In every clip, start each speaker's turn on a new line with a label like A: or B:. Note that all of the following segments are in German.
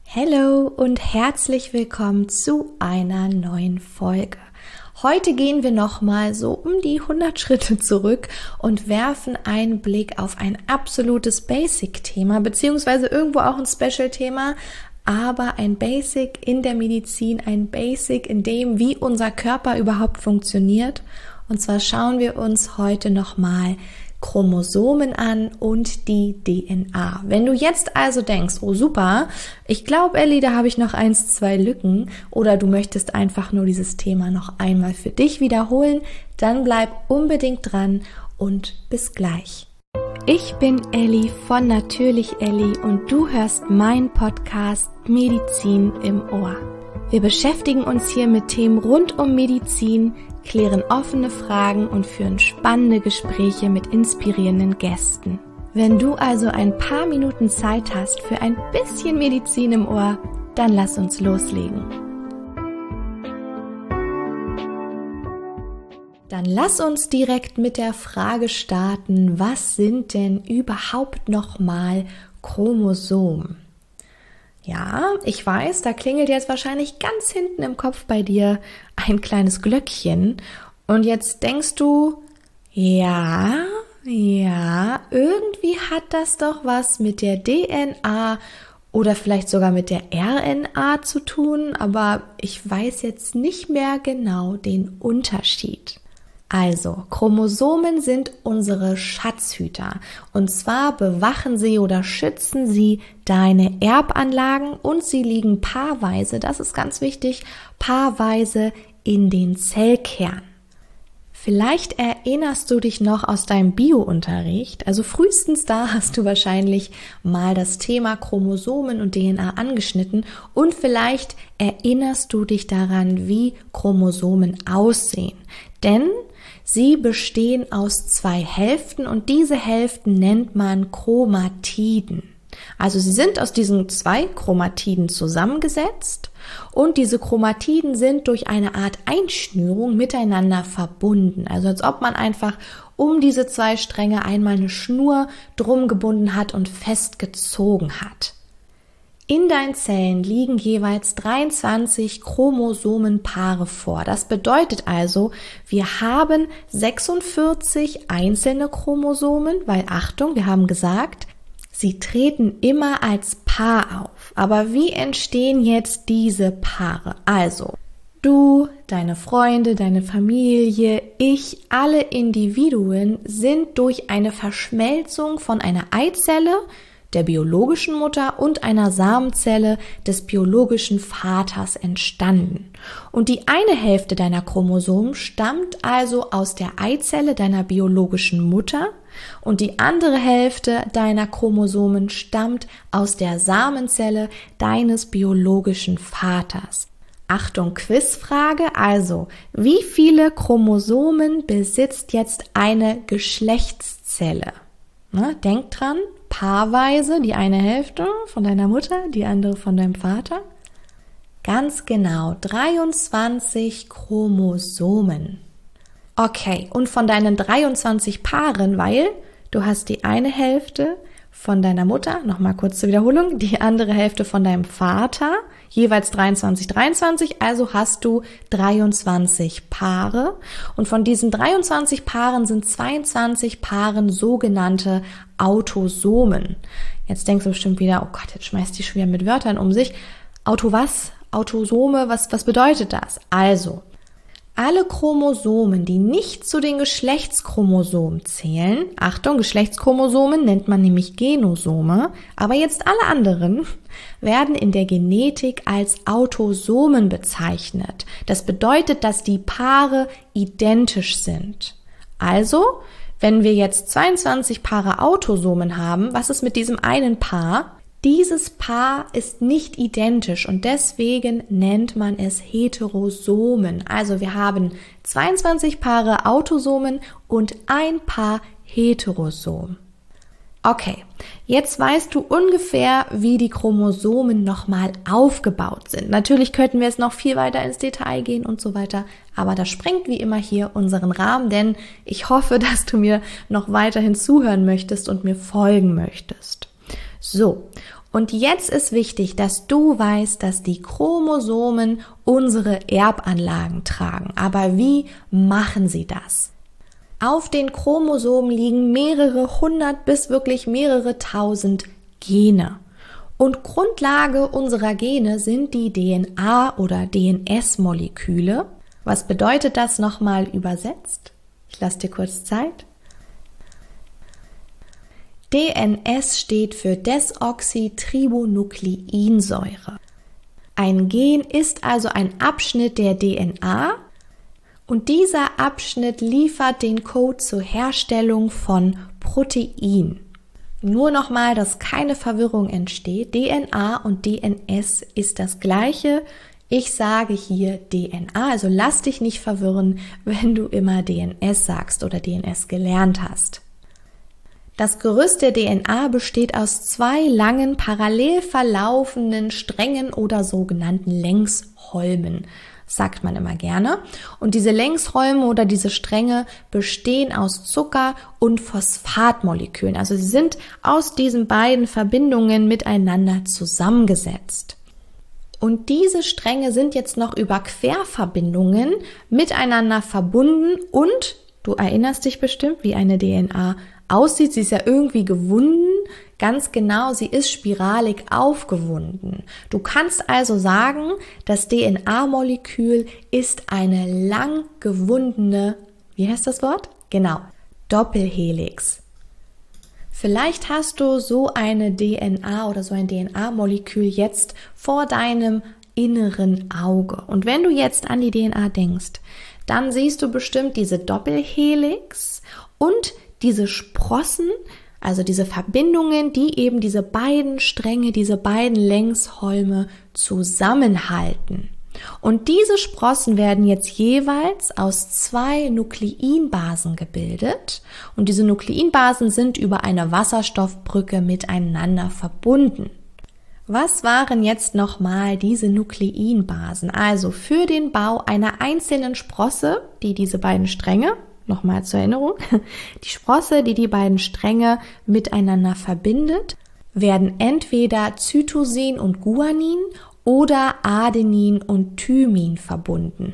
A: Hallo und herzlich willkommen zu einer neuen Folge. Heute gehen wir nochmal so um die 100 Schritte zurück und werfen einen Blick auf ein absolutes Basic-Thema, beziehungsweise irgendwo auch ein Special-Thema, aber ein Basic in der Medizin, ein Basic in dem, wie unser Körper überhaupt funktioniert. Und zwar schauen wir uns heute nochmal Chromosomen an und die DNA. Wenn du jetzt also denkst, oh super, ich glaube Elli, da habe ich noch 1, 2 Lücken, oder du möchtest einfach nur dieses Thema noch einmal für dich wiederholen, dann bleib unbedingt dran und bis gleich. Ich bin Elli von Natürlich Elli und du hörst meinen Podcast Medizin im Ohr. Wir beschäftigen uns hier mit Themen rund um Medizin, klären offene Fragen und führen spannende Gespräche mit inspirierenden Gästen. Wenn du also ein paar Minuten Zeit hast für ein bisschen Medizin im Ohr, dann lass uns loslegen. Dann lass uns direkt mit der Frage starten, was sind denn überhaupt nochmal Chromosomen? Ja, ich weiß, da klingelt jetzt wahrscheinlich ganz hinten im Kopf bei dir ein kleines Glöckchen und jetzt denkst du, ja, irgendwie hat das doch was mit der DNA oder vielleicht sogar mit der RNA zu tun, aber ich weiß jetzt nicht mehr genau den Unterschied. Also, Chromosomen sind unsere Schatzhüter und zwar bewachen sie oder schützen sie deine Erbanlagen und sie liegen paarweise, das ist ganz wichtig, paarweise in den Zellkern. Vielleicht erinnerst du dich noch aus deinem Bio-Unterricht, also frühestens da hast du wahrscheinlich mal das Thema Chromosomen und DNA angeschnitten und vielleicht erinnerst du dich daran, wie Chromosomen aussehen, denn sie bestehen aus 2 Hälften und diese Hälften nennt man Chromatiden. Also sie sind aus diesen 2 Chromatiden zusammengesetzt und diese Chromatiden sind durch eine Art Einschnürung miteinander verbunden. Also als ob man einfach um diese 2 Stränge einmal eine Schnur drum gebunden hat und festgezogen hat. In deinen Zellen liegen jeweils 23 Chromosomenpaare vor. Das bedeutet also, wir haben 46 einzelne Chromosomen, weil Achtung, wir haben gesagt, sie treten immer als Paar auf. Aber wie entstehen jetzt diese Paare? Also, du, deine Freunde, deine Familie, ich, alle Individuen sind durch eine Verschmelzung von einer Eizelle, der biologischen Mutter und einer Samenzelle des biologischen Vaters entstanden. Und die eine Hälfte deiner Chromosomen stammt also aus der Eizelle deiner biologischen Mutter und die andere Hälfte deiner Chromosomen stammt aus der Samenzelle deines biologischen Vaters. Achtung, Quizfrage, also, wie viele Chromosomen besitzt jetzt eine Geschlechtszelle? Denk dran, paarweise, die eine Hälfte von deiner Mutter, die andere von deinem Vater. Ganz genau, 23 Chromosomen. Okay, und von deinen 23 Paaren, weil du hast die eine Hälfte von deiner Mutter, nochmal kurz zur Wiederholung, die andere Hälfte von deinem Vater, jeweils 23, also hast du 23 Paare und von diesen 23 Paaren sind 22 Paaren sogenannte Autosomen. Jetzt denkst du bestimmt wieder, oh Gott, jetzt schmeißt die schon wieder mit Wörtern um sich. Autosome, was bedeutet das? Also, alle Chromosomen, die nicht zu den Geschlechtschromosomen zählen, Achtung, Geschlechtschromosomen nennt man nämlich Genosome, aber jetzt alle anderen werden in der Genetik als Autosomen bezeichnet. Das bedeutet, dass die Paare identisch sind. Also, wenn wir jetzt 22 Paare Autosomen haben, was ist mit diesem einen Paar? Dieses Paar ist nicht identisch und deswegen nennt man es Heterosomen. Also wir haben 22 Paare Autosomen und ein Paar Heterosom. Okay, jetzt weißt du ungefähr, wie die Chromosomen nochmal aufgebaut sind. Natürlich könnten wir jetzt noch viel weiter ins Detail gehen und so weiter, aber das sprengt wie immer hier unseren Rahmen, denn ich hoffe, dass du mir noch weiterhin zuhören möchtest und mir folgen möchtest. So, Und jetzt ist wichtig, dass du weißt, dass die Chromosomen unsere Erbanlagen tragen. Aber wie machen sie das? Auf den Chromosomen liegen mehrere hundert bis wirklich mehrere tausend Gene. Und Grundlage unserer Gene sind die DNA- oder DNS-Moleküle. Was bedeutet das nochmal übersetzt? Ich lasse dir kurz Zeit. DNS steht für Desoxyribonukleinsäure. Ein Gen ist also ein Abschnitt der DNA und dieser Abschnitt liefert den Code zur Herstellung von Protein. Nur nochmal, dass keine Verwirrung entsteht. DNA und DNS ist das gleiche. Ich sage hier DNA, also lass dich nicht verwirren, wenn du immer DNS sagst oder DNS gelernt hast. Das Gerüst der DNA besteht aus zwei langen, parallel verlaufenden Strängen oder sogenannten Längsholmen, sagt man immer gerne. Und diese Längsholme oder diese Stränge bestehen aus Zucker- und Phosphatmolekülen. Also sie sind aus diesen beiden Verbindungen miteinander zusammengesetzt. Und diese Stränge sind jetzt noch über Querverbindungen miteinander verbunden und du erinnerst dich bestimmt, wie eine DNA aussieht. Sie ist ja irgendwie gewunden. Ganz genau, sie ist spiralig aufgewunden. Du kannst also sagen, das DNA-Molekül ist eine lang gewundene, wie heißt das Wort? Genau, Doppelhelix. Vielleicht hast du so eine DNA oder so ein DNA-Molekül jetzt vor deinem inneren Auge. Und wenn du jetzt an die DNA denkst, dann siehst du bestimmt diese Doppelhelix und diese Sprossen, also diese Verbindungen, die eben diese beiden Stränge, diese beiden Längsholme zusammenhalten. Und diese Sprossen werden jetzt jeweils aus zwei Nukleinbasen gebildet. Und diese Nukleinbasen sind über eine Wasserstoffbrücke miteinander verbunden. Was waren jetzt nochmal diese Nukleinbasen? Also für den Bau einer einzelnen Sprosse, die diese beiden Stränge, nochmal zur Erinnerung, die Sprosse, die die beiden Stränge miteinander verbindet, werden entweder Cytosin und Guanin oder Adenin und Thymin verbunden.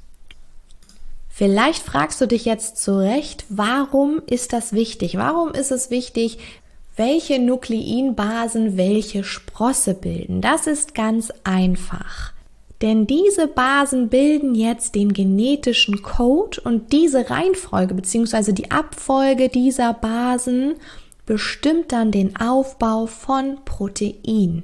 A: Vielleicht fragst du dich jetzt zu Recht, warum ist das wichtig? Warum ist es wichtig, welche Nukleinbasen welche Sprosse bilden? Das ist ganz einfach. Denn diese Basen bilden jetzt den genetischen Code und diese Reihenfolge bzw. die Abfolge dieser Basen bestimmt dann den Aufbau von Protein.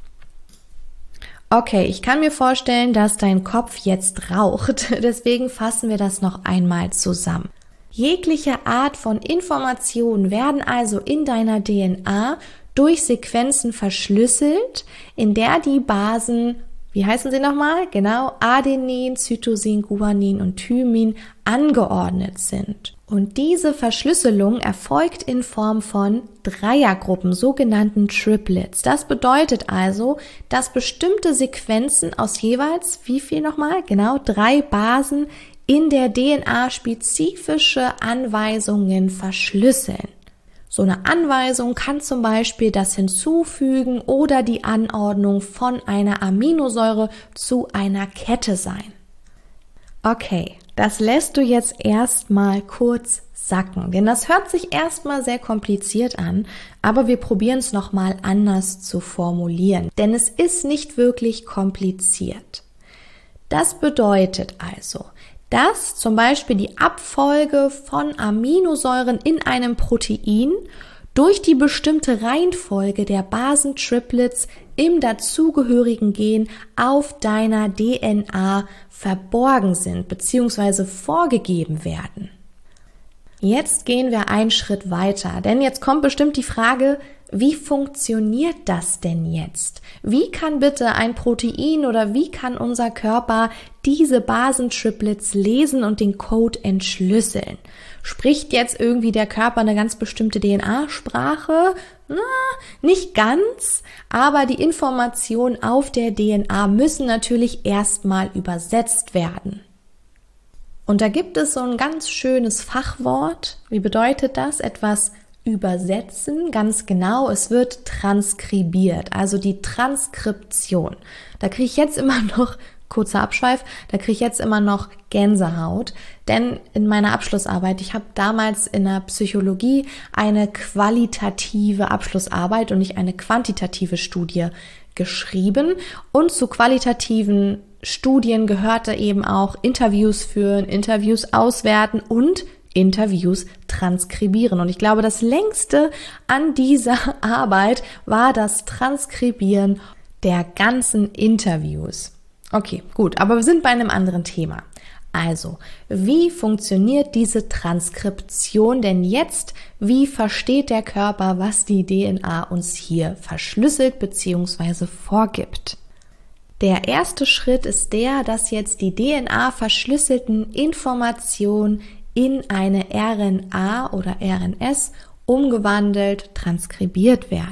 A: Okay, ich kann mir vorstellen, dass dein Kopf jetzt raucht, deswegen fassen wir das noch einmal zusammen. Jegliche Art von Informationen werden also in deiner DNA durch Sequenzen verschlüsselt, in der die Basen, wie heißen sie nochmal? Genau, Adenin, Cytosin, Guanin und Thymin angeordnet sind. Und diese Verschlüsselung erfolgt in Form von Dreiergruppen, sogenannten Triplets. Das bedeutet also, dass bestimmte Sequenzen aus jeweils, wie viel nochmal? Genau, 3 Basen in der DNA spezifische Anweisungen verschlüsseln. So eine Anweisung kann zum Beispiel das Hinzufügen oder die Anordnung von einer Aminosäure zu einer Kette sein. Okay, das lässt du jetzt erstmal kurz sacken, denn das hört sich erstmal sehr kompliziert an, aber wir probieren es nochmal anders zu formulieren, denn es ist nicht wirklich kompliziert. Das bedeutet also, dass zum Beispiel die Abfolge von Aminosäuren in einem Protein durch die bestimmte Reihenfolge der Basentriplets im dazugehörigen Gen auf deiner DNA verborgen sind bzw. vorgegeben werden. Jetzt gehen wir einen Schritt weiter, denn jetzt kommt bestimmt die Frage, wie funktioniert das denn jetzt? Wie kann bitte ein Protein oder wie kann unser Körper diese Basentriplets lesen und den Code entschlüsseln? Spricht jetzt irgendwie der Körper eine ganz bestimmte DNA-Sprache? Nicht ganz, aber die Informationen auf der DNA müssen natürlich erstmal übersetzt werden. Und da gibt es so ein ganz schönes Fachwort. Wie bedeutet das? Etwas übersetzen, ganz genau, es wird transkribiert, also die Transkription. Da kriege ich jetzt immer noch, kurzer Abschweif, da kriege ich jetzt immer noch Gänsehaut, denn in meiner Abschlussarbeit, ich habe damals in der Psychologie eine qualitative Abschlussarbeit und nicht eine quantitative Studie geschrieben, und zu qualitativen Studien gehörte eben auch Interviews führen, Interviews auswerten und Interviews transkribieren. Und ich glaube, das längste an dieser Arbeit war das Transkribieren der ganzen Interviews. Okay, gut, aber wir sind bei einem anderen Thema. Also, wie funktioniert diese Transkription denn jetzt? Wie versteht der Körper, was die DNA uns hier verschlüsselt bzw. vorgibt? Der erste Schritt ist der, dass jetzt die DNA-verschlüsselten Informationen in eine RNA oder RNS umgewandelt, transkribiert werden.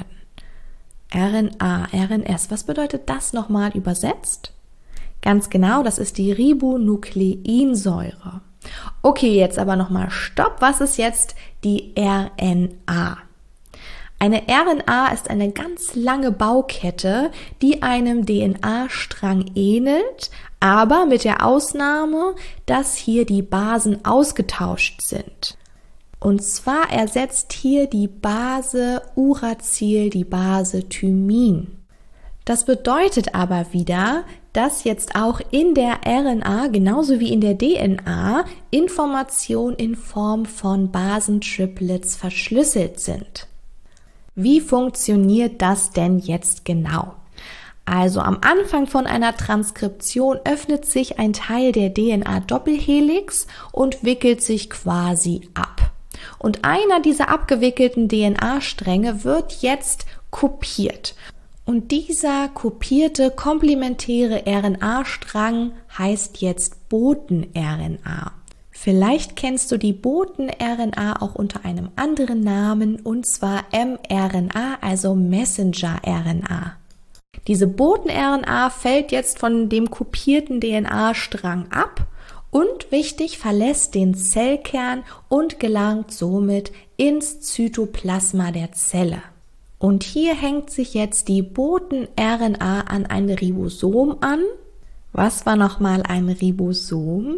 A: RNA, RNS, was bedeutet das nochmal übersetzt? Ganz genau, das ist die Ribonukleinsäure. Okay, jetzt aber nochmal Stopp. Was ist jetzt die RNA? Eine RNA ist eine ganz lange Baukette, die einem DNA-Strang ähnelt, aber mit der Ausnahme, dass hier die Basen ausgetauscht sind. Und zwar ersetzt hier die Base Uracil die Base Thymin. Das bedeutet aber wieder, dass jetzt auch in der RNA, genauso wie in der DNA, Informationen in Form von Basentriplets verschlüsselt sind. Wie funktioniert das denn jetzt genau? Also am Anfang von einer Transkription öffnet sich ein Teil der DNA-Doppelhelix und wickelt sich quasi ab. Und einer dieser abgewickelten DNA-Stränge wird jetzt kopiert. Und dieser kopierte komplementäre RNA-Strang heißt jetzt Boten-RNA. Vielleicht kennst du die Boten-RNA auch unter einem anderen Namen, und zwar mRNA, also Messenger-RNA. Diese Boten-RNA fällt jetzt von dem kopierten DNA-Strang ab und, wichtig, verlässt den Zellkern und gelangt somit ins Zytoplasma der Zelle. Und hier hängt sich jetzt die Boten-RNA an ein Ribosom an. Was war nochmal ein Ribosom?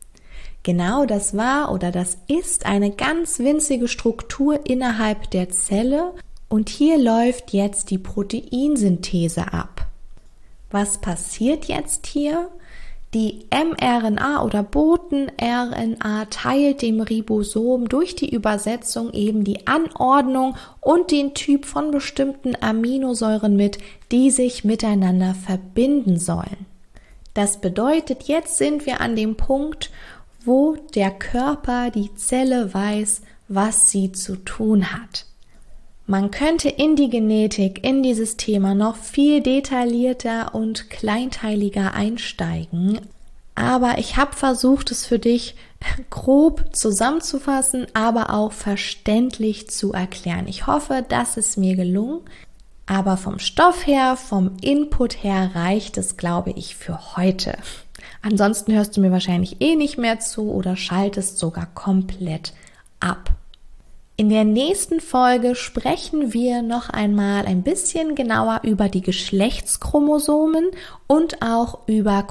A: Genau, das war oder das ist eine ganz winzige Struktur innerhalb der Zelle, und hier läuft jetzt die Proteinsynthese ab. Was passiert jetzt hier? Die mRNA oder Boten-RNA teilt dem Ribosom durch die Übersetzung eben die Anordnung und den Typ von bestimmten Aminosäuren mit, die sich miteinander verbinden sollen. Das bedeutet, jetzt sind wir an dem Punkt, wo der Körper, die Zelle weiß, was sie zu tun hat. Man könnte in die Genetik, in dieses Thema noch viel detaillierter und kleinteiliger einsteigen, aber ich habe versucht, es für dich grob zusammenzufassen, aber auch verständlich zu erklären. Ich hoffe, das ist mir gelungen, aber vom Stoff her, vom Input her reicht es, glaube ich, für heute. Ansonsten hörst du mir wahrscheinlich nicht mehr zu oder schaltest sogar komplett ab. In der nächsten Folge sprechen wir noch einmal ein bisschen genauer über die Geschlechtschromosomen und auch über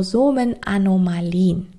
A: Chromosomenanomalien.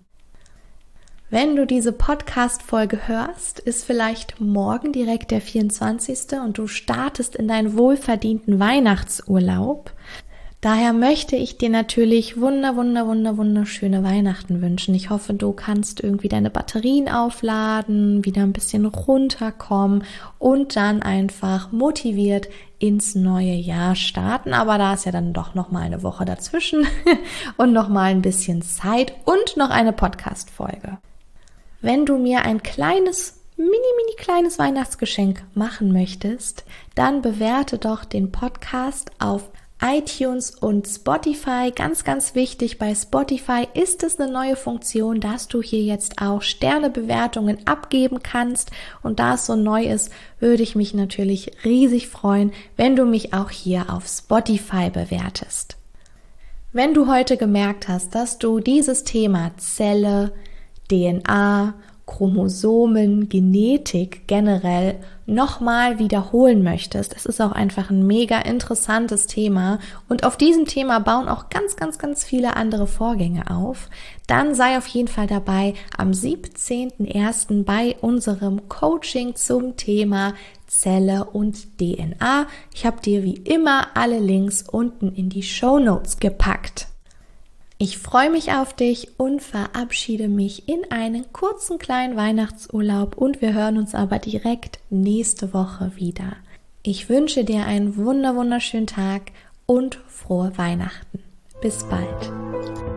A: Wenn du diese Podcast-Folge hörst, ist vielleicht morgen direkt der 24. und du startest in deinen wohlverdienten Weihnachtsurlaub. Daher möchte ich dir natürlich wunderschöne Weihnachten wünschen. Ich hoffe, du kannst irgendwie deine Batterien aufladen, wieder ein bisschen runterkommen und dann einfach motiviert ins neue Jahr starten. Aber da ist ja dann doch nochmal eine Woche dazwischen und nochmal ein bisschen Zeit und noch eine Podcast-Folge. Wenn du mir ein kleines kleines Weihnachtsgeschenk machen möchtest, dann bewerte doch den Podcast auf iTunes und Spotify. Ganz wichtig, bei Spotify ist es eine neue Funktion, dass du hier jetzt auch Sternebewertungen abgeben kannst. Und da es so neu ist, würde ich mich natürlich riesig freuen, wenn du mich auch hier auf Spotify bewertest. Wenn du heute gemerkt hast, dass du dieses Thema Zelle, DNA, Chromosomen, Genetik generell nochmal wiederholen möchtest, es ist auch einfach ein mega interessantes Thema und auf diesem Thema bauen auch ganz viele andere Vorgänge auf, dann sei auf jeden Fall dabei am 17.01. bei unserem Coaching zum Thema Zelle und DNA. Ich habe dir wie immer alle Links unten in die Shownotes gepackt. Ich freue mich auf dich und verabschiede mich in einen kurzen kleinen Weihnachtsurlaub und wir hören uns aber direkt nächste Woche wieder. Ich wünsche dir einen wunderschönen Tag und frohe Weihnachten. Bis bald.